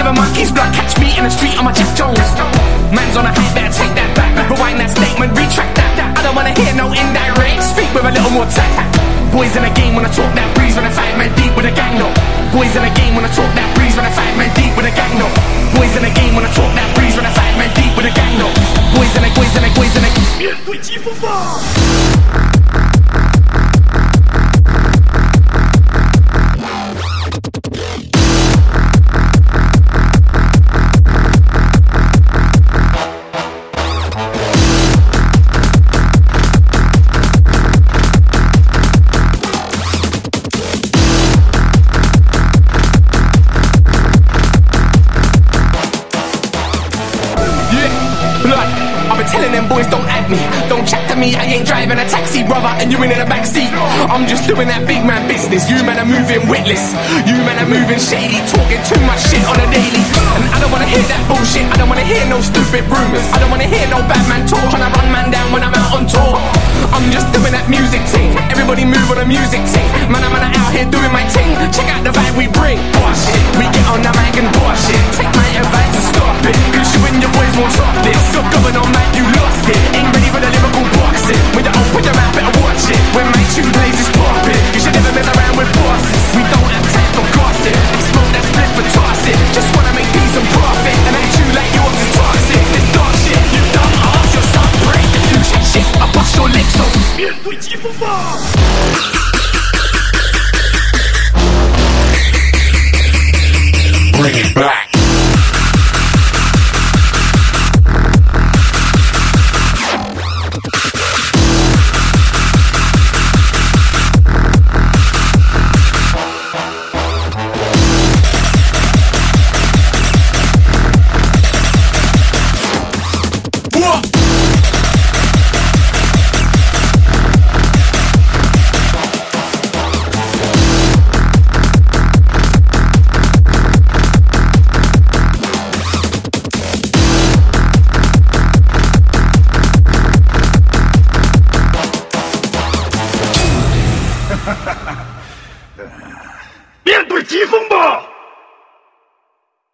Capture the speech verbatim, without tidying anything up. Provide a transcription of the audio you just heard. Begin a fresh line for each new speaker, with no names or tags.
a monkey's blood, catch me in the street, I'm a Jack Jones. Man's on a high, better take that back. Rewind that statement, retract that. I don't wanna hear no indirect, speak with a little more tact. Boys in the game wanna talk that breeze when I five men deep with a gang no. Boys in the game wanna talk that breeze when I five men deep with a gang no. Boys in the game wanna talk that breeze when I five men deep with a gang no. Boys in the, boys in the, boys in the. Telling them boys don't at me, don't chat to me, I ain't driving a taxi, brother, and you in the backseat. I'm just doing that big man business, you man are moving witless. You man are moving shady, talking too much shit on a daily. And I don't wanna hear that bullshit, I don't wanna hear no stupid rumours. I don't wanna hear no bad man talk, trying to run man down when I'm out on tour. I'm just doing that music ting, everybody move on the music ting. Man, I'm out here doing my ting, check out the vibe we bring. Bullshit, we get on the mic and bullshit. Take my advice and stop it, cause you and your boys won't stop this. You're going on mic, you lost it. Ain't ready for the lyrical boxing. With the open your mouth, better watch it. When my tune plays is popping, you should never mess around with bosses. We don't have time for gossip. Smoke that split for toss it. Just wanna make peace and profit. And ain't you like yours is toxic. This dog shit, you dumb ass, your son break. If you shit shit, I bust your lips off. Bring it back.